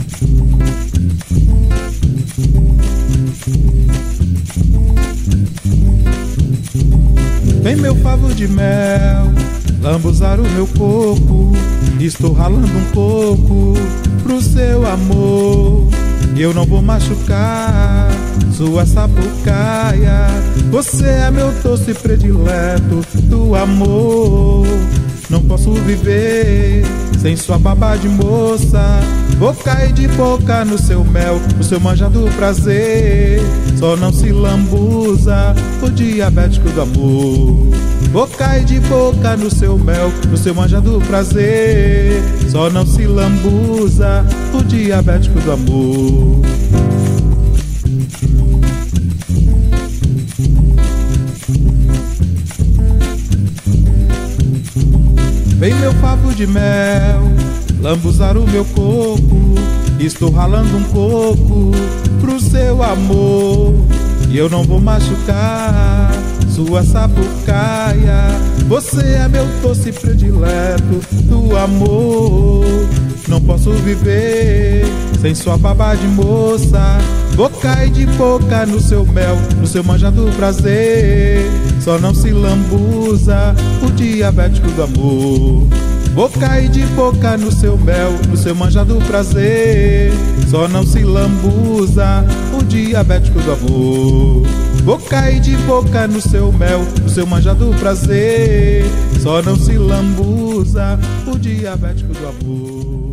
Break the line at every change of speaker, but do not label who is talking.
Vem meu favo de mel, lambuzar o meu corpo. Estou ralando um pouco pro seu amor. E eu não vou machucar sua sapucaia. Você é meu doce predileto do amor. Não posso viver sem sua babá de moça. Vou cair de boca no seu mel, no seu manjar do prazer. Só não se lambuza o diabético do amor. Vou cair de boca no seu mel, no seu manjar do prazer. Só não se lambuza o diabético do amor. Vem meu favo de mel, lambuzar o meu corpo. Estou ralando um pouco pro seu amor. E eu não vou machucar sua sapucaia. Você é meu doce predileto do amor. Não posso viver sem sua babá de moça. Vou cair de boca no seu mel, no seu manjar do prazer. Só não se lambuza o diabético do amor. Vou cair de boca no seu mel, no seu manjar do prazer. Só não se lambuza o diabético do amor. Vou cair de boca no seu mel, no seu manjar do prazer. Só não se lambuza o diabético do amor.